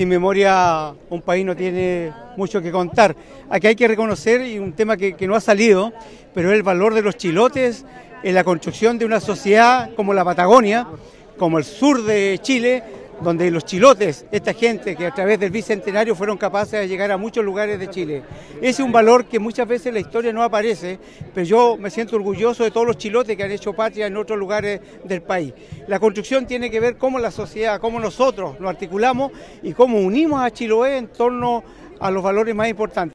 sin memoria un país no tiene mucho que contar. Aquí hay que reconocer, y un tema que no ha salido, pero es el valor de los chilotes en la construcción de una sociedad como la Patagonia, como el sur de Chile, donde los chilotes, esta gente que a través del Bicentenario fueron capaces de llegar a muchos lugares de Chile. Ese es un valor que muchas veces en la historia no aparece, pero yo me siento orgulloso de todos los chilotes que han hecho patria en otros lugares del país. La construcción tiene que ver cómo la sociedad, cómo nosotros nos articulamos y cómo unimos a Chiloé en torno a los valores más importantes.